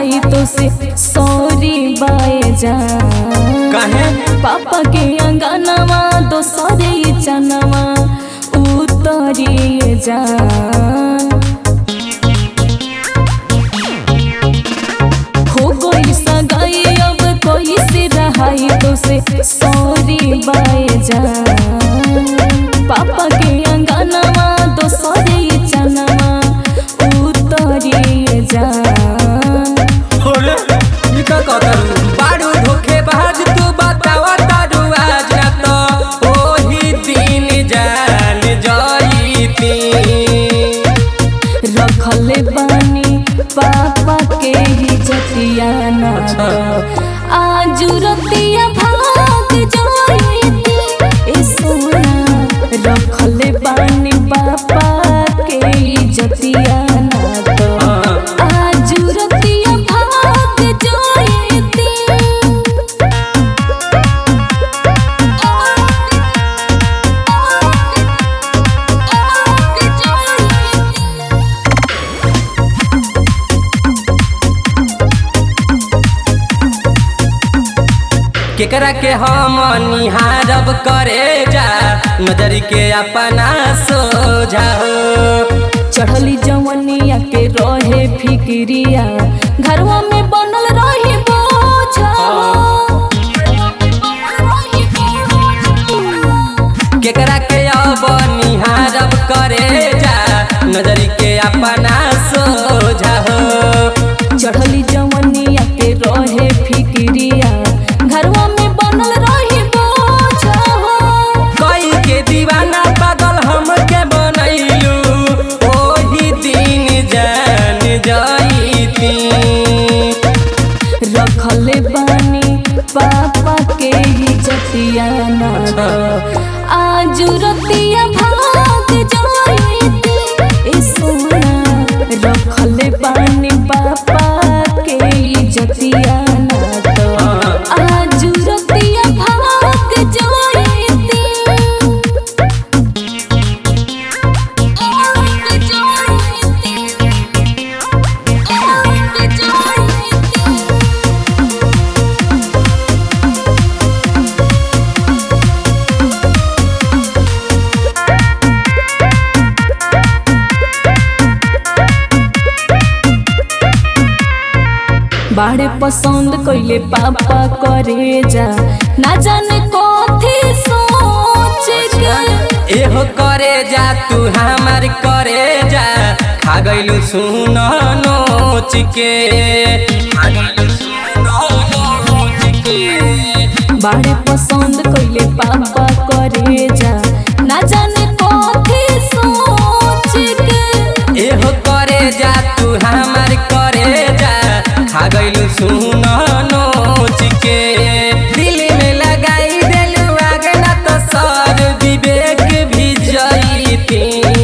रहाई तो से सॉरी बाए जान। काहे पापा के अंगनवा दोसरे चनवा उतरिए जान। हो गई सगाई अब कोई से रहाई तो से सॉरी बाए जान। पापा के अंगनवा दोसरे चनवा उतरिए जान। अरे ई का कहतारू बारू धोखेबाज तू बतावा तारू आज ना तो ओही दिन जान जाईती। रखले बानी पापा के ही जतिया ना तो आज रतिया भाग जाईती। ए सोना रखले बानी पापा के ही जतिया ना तो आज रतिया भाग जाईती। केकरा के हम निहारब करे जा नजर के अपना सोझा हो। चढ़ली जवनिया के रहे फिक्रिया घरवा में बनल रही बोझा। केकरा के अब निहारब करे जा नजर के अपना सोझा हो। चढ़ली जवनिया के रहे फिक्रिया घरवा में बनल रही बोझा। कई के दीवाना पागल हमके बनैलू ओही दिन जान जाईती। रखले बानी पापा के ही जतिया ना तो आज रतिया भाग जाईती। ए सोना रखले बानी पापा के ही जतिया ना तो आज रतिया भाग जाईती। बाड़े पसंद कइले पापा करे जा ना जाने कथी सोच के। एहो करे जा तू हमार करे जा खा गइलू सुन नोच के। बाड़े पसंद कइले पापा करे जा ना जाने कथी सोच के। एहो करे जा तू हमार करे जा खा गइलू सुन नोच के। दिल में लगाई देलू आग ना तो सर विवेक भी जईती।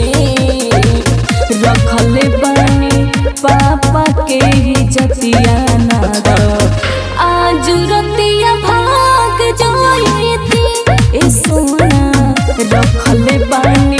रखले बानी पापा के ही जतिया ना तो आज रतिया भाग जाईती। ए सोना रखले बानी